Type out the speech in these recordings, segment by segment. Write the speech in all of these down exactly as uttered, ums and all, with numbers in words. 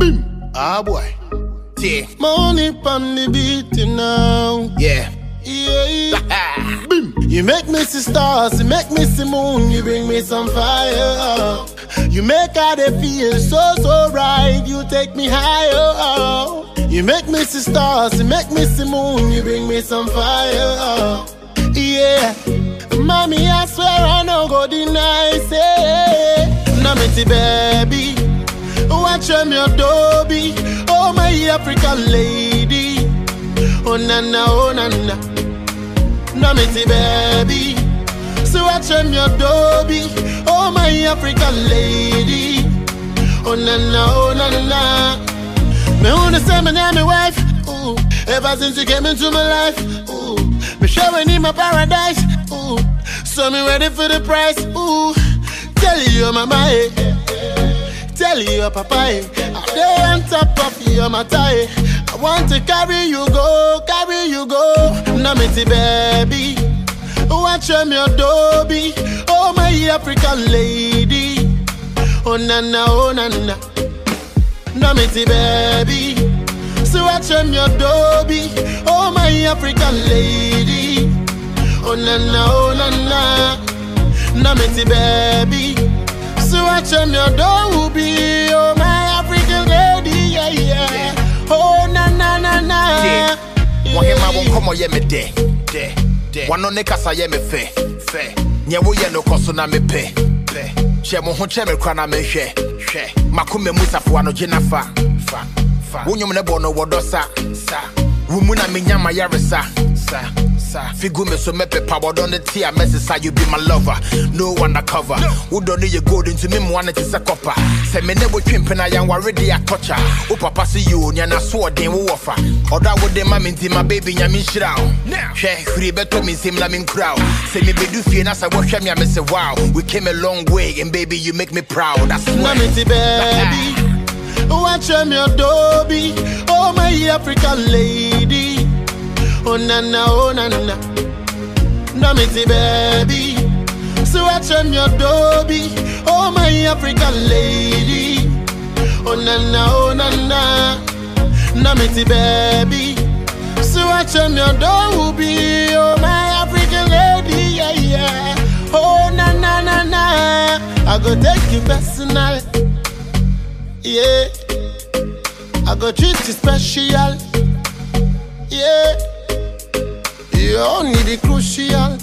Boom. Ah boy. Yeah. Money on the beat you now. Yeah. Yeah. Boom. You make me see stars, you make me see moon, you bring me some fire. You make all they feel so so right, you take me higher. You make me see stars, you make me see moon, you bring me some fire. Yeah. Mommy, I swear I no go deny, say. Now me see baby, watch me Adobe. Oh my African lady, oh na na, oh na na. Now me see baby, so watch me Adobe. Oh my African lady, oh na na, oh na na. Me wanna say me name me wife, ooh. Ever since you came into my life, ooh. Me showing in my paradise, ooh. So me ready for the price, ooh. Tell you mama, eh. Tell you papa, eh. I'm there on top of your matter, eh. I want to carry you go, carry you go. Now me see baby, watch me Adobe. Oh my African lady, oh na na, oh na na. Now me see baby, so watch me Adobe. Oh my African lady, oh na na, oh na na. Now me see baby, so watch me Adobe. Oh my African lady, yeah yeah. Oh na na na na. One ma won come ye me de de de. One no ne kasa ye me fe fe. Nye wo ye no koso na me pe pe. Che mo ho che me kra na me hwe hwe. Makome musafo ano gye na fa fa fa. Wonyom ne bo no wodosa sa. Wumu na me nyama yaresa sa sa. Figu me so me pe pa bodo ne tia mesesa. You be my lover, no undercover. Who don't need your gold into me mo ane tisa copper. Say me ne wo twimpe na yan waredi atocha. O papa see you nya na so den wo wofa. Oda wo de ma me nti my baby nya me nhyira o. Hwe huri beto me sim la me nkra o. Say me be do fie na say wo hwe me a me say wow. We came a long way and baby you make me proud. That's why me see baby, watch me Adobe. Oh my African lady, oh na na, oh na na. Now me see baby, so watch me Adobe. Oh my African lady, oh na na, oh na na. Now me see baby, so watch me Adobe. Oh my African lady, yeah yeah. Oh na na na na. I go take you personal, yeah. I go treat you special, yeah. You only the crucial,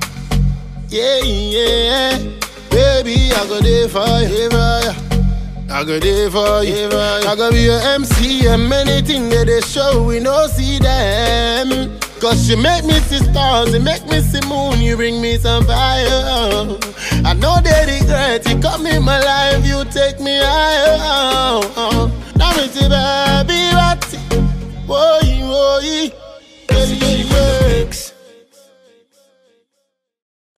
yeah, yeah. Baby, I go there for you, I go there for you. I go be your M C and many things that they show we no see them. Cause you make me see stars, you make me see moon, you bring me some fire. I know they regret, you come in my life, you take me higher.